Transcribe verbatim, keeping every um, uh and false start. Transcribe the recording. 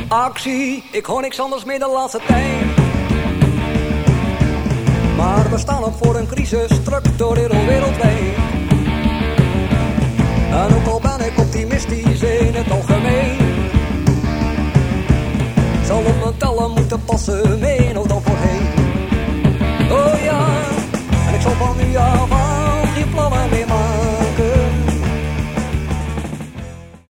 Actie, ik hoor niks anders meer de laatste tijd. Maar we staan op voor een crisis, structureel wereldwijd. En ook al ben ik optimistisch in het algemeen, zal op mijn tellen moeten passen, mee nog dan voorheen.